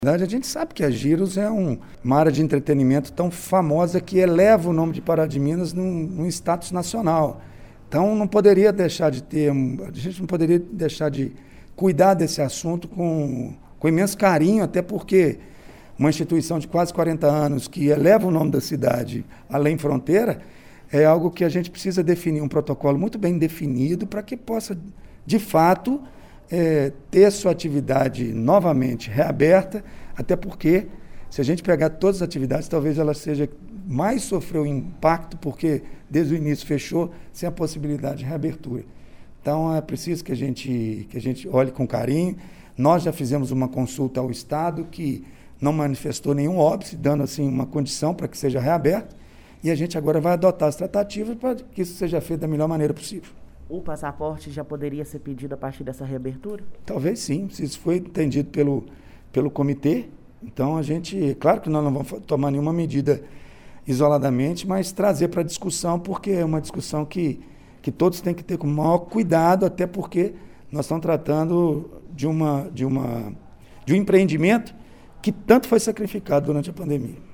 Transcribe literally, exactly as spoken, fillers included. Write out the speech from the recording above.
A gente sabe que a Giros é um, uma área de entretenimento tão famosa que eleva o nome de Pará de Minas num, num status nacional. Então não poderia deixar de ter, a gente não poderia deixar de cuidar desse assunto com, com imenso carinho, até porque uma instituição de quase quarenta anos que eleva o nome da cidade além fronteira, é algo que a gente precisa definir um protocolo muito bem definido para que possa, de fato, É, ter sua atividade novamente reaberta, até porque, se a gente pegar todas as atividades, talvez ela seja mais sofreu impacto, porque desde o início fechou, sem a possibilidade de reabertura. Então, é preciso que a gente, que a gente olhe com carinho. Nós já fizemos uma consulta ao Estado, que não manifestou nenhum óbice, dando assim uma condição para que seja reaberto, e a gente agora vai adotar as tratativas para que isso seja feito da melhor maneira possível. O passaporte já poderia ser pedido a partir dessa reabertura? Talvez sim, se isso foi entendido pelo, pelo comitê. Então, a gente, claro que nós não vamos tomar nenhuma medida isoladamente, mas trazer para a discussão, porque é uma discussão que, que todos têm que ter com o maior cuidado, até porque nós estamos tratando de, uma, de, uma, de um empreendimento que tanto foi sacrificado durante a pandemia.